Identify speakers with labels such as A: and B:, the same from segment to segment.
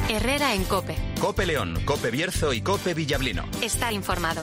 A: Herrera en COPE.
B: COPE León, COPE Bierzo y COPE Villablino.
A: Estar informado.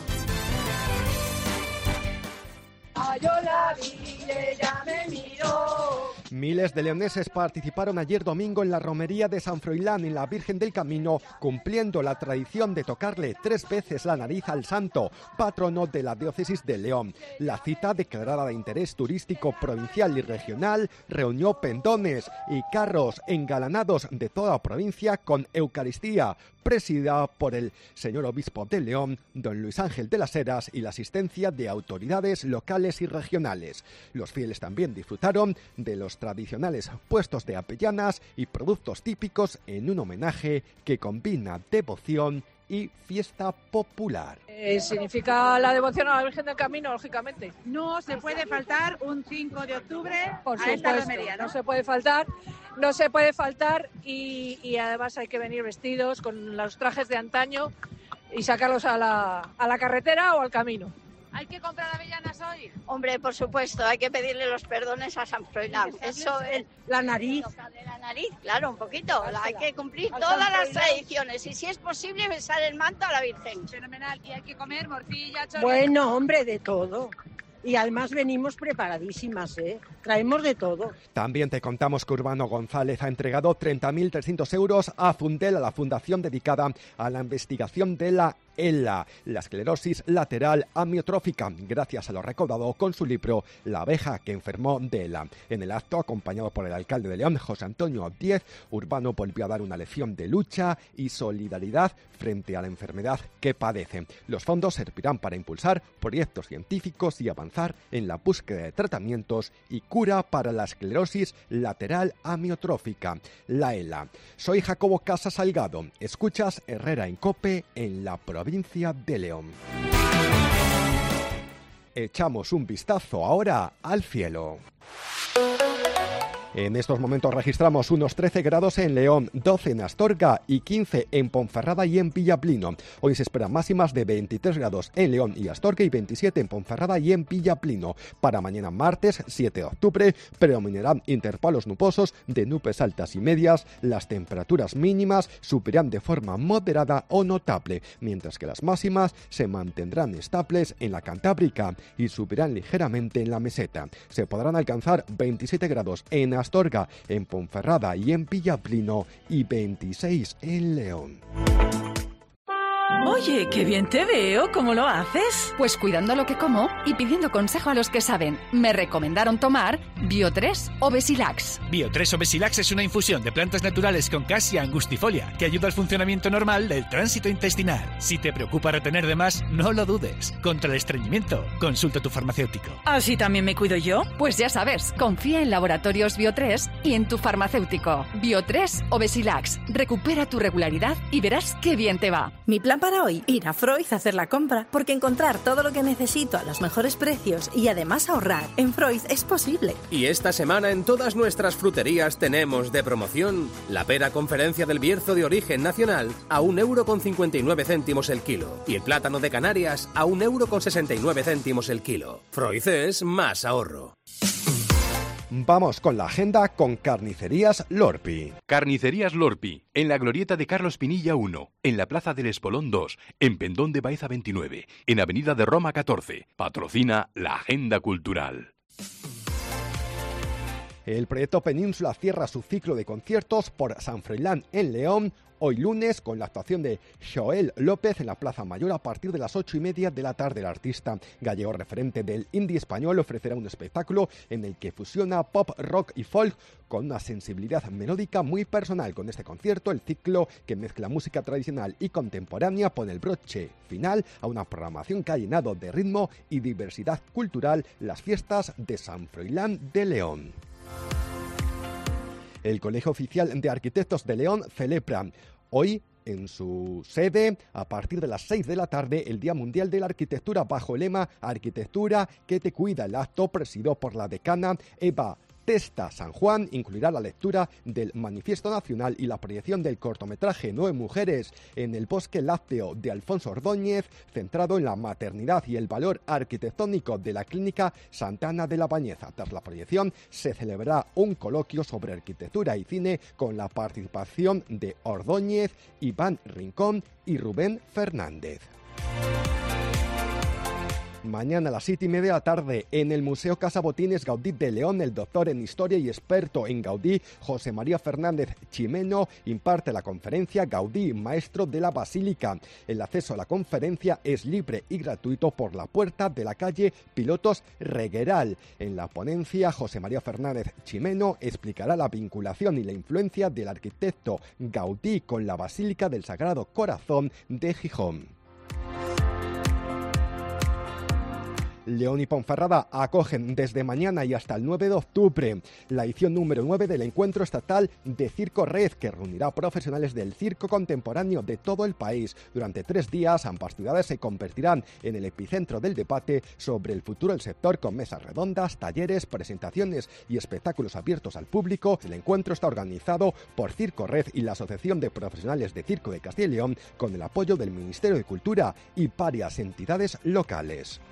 C: Yo la vi, ella me miró.
D: Miles de leoneses participaron ayer domingo en la romería de San Froilán en la Virgen del Camino, cumpliendo la tradición de tocarle 3 veces la nariz al santo, patrono de la diócesis de León. La cita, declarada de interés turístico provincial y regional, reunió pendones y carros engalanados de toda la provincia con Eucaristía, presidida por el señor obispo de León, don Luis Ángel de las Heras, y la asistencia de autoridades locales y regionales. Los fieles también disfrutaron de los tradicionales puestos de avellanas y productos típicos en un homenaje que combina devoción y fiesta popular.
C: Significa la devoción a la Virgen del Camino, lógicamente.
E: No se puede faltar un 5 de octubre
C: Por
E: a esta
C: supuesto,
E: romería, ¿no?
C: no se puede faltar y además hay que venir vestidos con los trajes de antaño y sacarlos a la carretera o al camino.
E: ¿Hay que comprar avellanas hoy?
F: Hombre, por supuesto, hay que pedirle los perdones a San Froilán. Eso es
E: La nariz.
F: tocarle la nariz, claro, un poquito. Hay que cumplir todas las tradiciones y si es posible besar el manto a la Virgen.
E: Fenomenal. Y hay que comer morcilla, chorizo.
G: Bueno, hombre, de todo. Y además venimos preparadísimas, Traemos de todo.
D: También te contamos que Urbano González ha entregado 30.300 euros a Fundel, a la fundación dedicada a la investigación de la ELA, la esclerosis lateral amiotrófica, gracias a lo recaudado con su libro La abeja que enfermó de ELA. En el acto, acompañado por el alcalde de León, José Antonio Díez, Urbano volvió a dar una lección de lucha y solidaridad frente a la enfermedad que padece. Los fondos servirán para impulsar proyectos científicos y avanzar en la búsqueda de tratamientos y cura para la esclerosis lateral amiotrófica, la ELA. Soy Jacobo Casa Salgado. Escuchas Herrera en COPE en la provincia de León. Echamos un vistazo ahora al cielo. En estos momentos registramos unos 13 grados en León, 12 en Astorga y 15 en Ponferrada y en Villablino. Hoy se esperan máximas de 23 grados en León y Astorga y 27 en Ponferrada y en Villablino. Para mañana martes 7 de octubre predominarán intervalos nubosos de nubes altas y medias. Las temperaturas mínimas subirán de forma moderada o notable, mientras que las máximas se mantendrán estables en la Cantábrica y subirán ligeramente en la meseta. Se podrán alcanzar 27 grados en Astorga, en Ponferrada y en Villablino y 26 en León.
H: Oye, qué bien te veo, ¿cómo lo haces?
A: Pues cuidando lo que como y pidiendo consejo a los que saben. Me recomendaron tomar Bio3 o Besilax.
I: Bio3 o Besilax es una infusión de plantas naturales con Cassia angustifolia que ayuda al funcionamiento normal del tránsito intestinal. Si te preocupa retener de más, no lo dudes. Contra el estreñimiento, consulta a tu farmacéutico.
H: ¿Así también me cuido yo?
A: Pues ya sabes, confía en Laboratorios Bio3 y en tu farmacéutico. Bio3 o Besilax. Recupera tu regularidad y verás qué bien te va.
J: Mi plan para hoy, ir a Freud a hacer la compra, porque encontrar todo lo que necesito a los mejores precios y además ahorrar en Freud es posible.
K: Y esta semana en todas nuestras fruterías tenemos de promoción la pera Conferencia del Bierzo de origen nacional a 1,59 € el kilo y el plátano de Canarias a 1,69 € el kilo. Freud es más ahorro.
D: Vamos con la agenda con Carnicerías Lorpi.
L: Carnicerías Lorpi, en la glorieta de Carlos Pinilla 1, en la Plaza del Espolón 2, en Pendón de Baeza 29, en Avenida de Roma 14. Patrocina la Agenda Cultural.
D: El proyecto Península cierra su ciclo de conciertos por San Froilán en León, hoy lunes, con la actuación de Joel López en la Plaza Mayor a partir de las 8:30 de la tarde. El artista gallego referente del indie español ofrecerá un espectáculo en el que fusiona pop, rock y folk con una sensibilidad melódica muy personal. Con este concierto, el ciclo que mezcla música tradicional y contemporánea pone el broche final a una programación que ha llenado de ritmo y diversidad cultural las fiestas de San Froilán de León. El Colegio Oficial de Arquitectos de León celebra hoy en su sede, a partir de las 6 de la tarde, el Día Mundial de la Arquitectura bajo el lema Arquitectura que te cuida. El acto, presidido por la decana Eva Testa San Juan incluirá la lectura del Manifiesto Nacional y la proyección del cortometraje 9 mujeres en el Bosque Lácteo de Alfonso Ordóñez, centrado en la maternidad y el valor arquitectónico de la Clínica Santa Ana de la Bañeza. Tras la proyección se celebrará un coloquio sobre arquitectura y cine con la participación de Ordóñez, Iván Rincón y Rubén Fernández. Mañana a las 7:30 de la tarde, en el Museo Casa Botines Gaudí de León, el doctor en Historia y experto en Gaudí, José María Fernández Chimeno, imparte la conferencia Gaudí, maestro de la Basílica. El acceso a la conferencia es libre y gratuito por la puerta de la calle Pilotos Regueral. En la ponencia, José María Fernández Chimeno explicará la vinculación y la influencia del arquitecto Gaudí con la Basílica del Sagrado Corazón de Gijón. León y Ponferrada acogen desde mañana y hasta el 9 de octubre la edición número 9 del Encuentro Estatal de Circo Red, que reunirá profesionales del circo contemporáneo de todo el país. Durante 3 días, ambas ciudades se convertirán en el epicentro del debate sobre el futuro del sector, con mesas redondas, talleres, presentaciones y espectáculos abiertos al público. El encuentro está organizado por Circo Red y la Asociación de Profesionales de Circo de Castilla y León, con el apoyo del Ministerio de Cultura y varias entidades locales.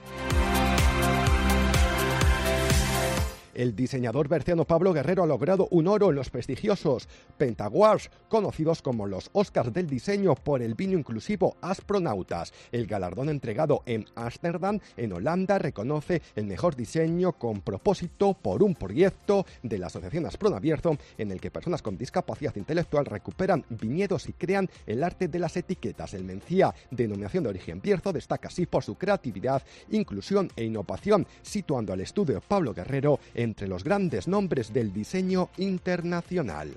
D: El diseñador berciano Pablo Guerrero ha logrado un oro en los prestigiosos Pentawards, conocidos como los Oscars del diseño, por el vino inclusivo Aspronautas. El galardón entregado en Ámsterdam, en Holanda, reconoce el mejor diseño con propósito por un proyecto de la Asociación Aspronabierzo, en el que personas con discapacidad intelectual recuperan viñedos y crean el arte de las etiquetas. El Mencía, denominación de origen Bierzo, destaca así por su creatividad, inclusión e innovación, situando al estudio de Pablo Guerrero entre los grandes nombres del diseño internacional.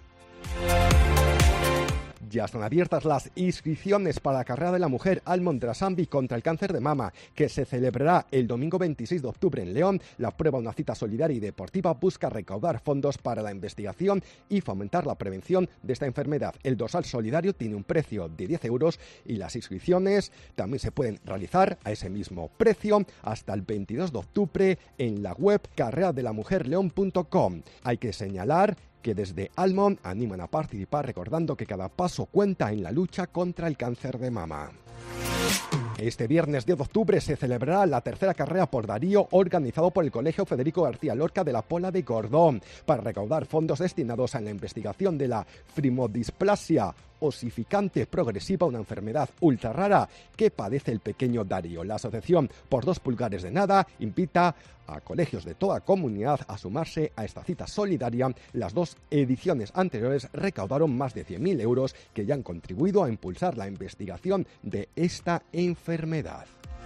D: Ya están abiertas las inscripciones para la carrera de la mujer Almondrasambi contra el cáncer de mama, que se celebrará el domingo 26 de octubre en León. La prueba, una cita solidaria y deportiva, busca recaudar fondos para la investigación y fomentar la prevención de esta enfermedad. El dorsal solidario tiene un precio de 10 euros y las inscripciones también se pueden realizar a ese mismo precio hasta el 22 de octubre en la web carreradelamujerleon.com. Hay que señalar que desde Almond animan a participar, recordando que cada paso cuenta en la lucha contra el cáncer de mama. Este viernes 10 de octubre se celebrará la tercera carrera por Darío, organizado por el Colegio Federico García Lorca de la Pola de Gordón, para recaudar fondos destinados a la investigación de la fibrodisplasia osificante progresiva, una enfermedad ultra rara que padece el pequeño Darío. La asociación Por 2 pulgares de nada invita a colegios de toda comunidad a sumarse a esta cita solidaria. Las 2 ediciones anteriores recaudaron más de 100.000 euros que ya han contribuido a impulsar la investigación de esta enfermedad.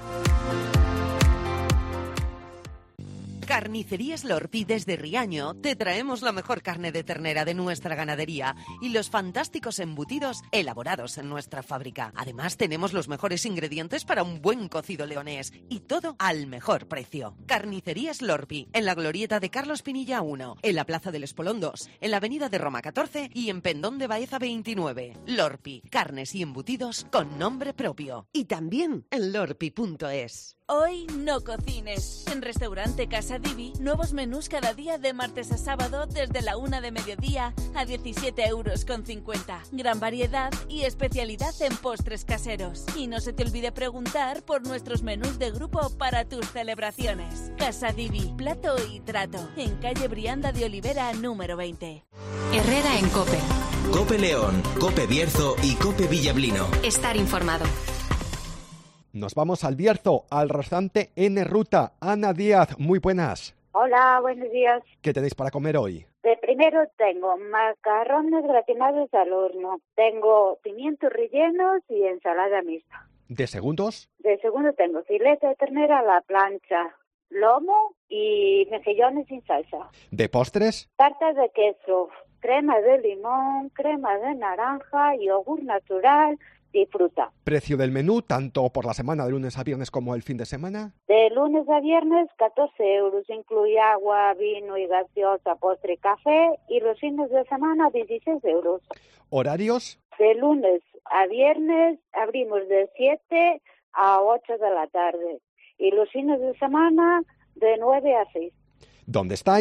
M: Carnicerías Lorpi desde Riaño te traemos la mejor carne de ternera de nuestra ganadería y los fantásticos embutidos elaborados en nuestra fábrica. Además, tenemos los mejores ingredientes para un buen cocido leonés y todo al mejor precio. Carnicerías Lorpi, en la glorieta de Carlos Pinilla 1, en la Plaza del Espolón 2, en la Avenida de Roma 14 y en Pendón de Baeza 29. Lorpi, carnes y embutidos con nombre propio. Y también en lorpi.es.
N: Hoy no cocines. En Restaurante Casa Divi, nuevos menús cada día de martes a sábado desde la 1 de mediodía a 17,50 €. Gran variedad y especialidad en postres caseros. Y no se te olvide preguntar por nuestros menús de grupo para tus celebraciones. Casa Divi, plato y trato. En calle Brianda de Olivera, número 20.
O: Herrera en COPE.
P: COPE León, COPE Bierzo y COPE Villablino.
O: Estar informado.
D: Nos vamos al Bierzo, al restaurante N Ruta. Ana Díaz, muy buenas.
Q: Hola, buenos días.
D: ¿Qué tenéis para comer hoy?
Q: De primero tengo macarrones gratinados al horno, tengo pimientos rellenos y ensalada mixta.
D: ¿De segundos?
Q: De segundo tengo filete de ternera a la plancha, lomo y mejillones sin salsa.
D: ¿De postres?
Q: Tartas de queso, crema de limón, crema de naranja, yogur natural y fruta.
D: ¿Precio del menú, tanto por la semana de lunes a viernes como el fin de semana?
Q: De lunes a viernes 14 euros, incluye agua, vino y gaseosa, postre y café, y los fines de semana 16 euros.
D: ¿Horarios?
Q: De lunes a viernes abrimos de 7 a 8 de la tarde y los fines de semana de 9 a 6.
D: ¿Dónde estáis?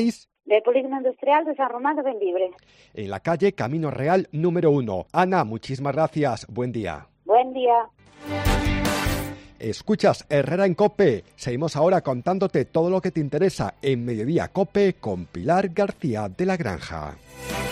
Q: del Polígono Industrial de San Román de Bembibre.
D: En la calle Camino Real número 1. Ana, muchísimas gracias. Buen día.
Q: Buen día.
D: Escuchas Herrera en COPE. Seguimos ahora contándote todo lo que te interesa en Mediodía COPE con Pilar García de la Granja.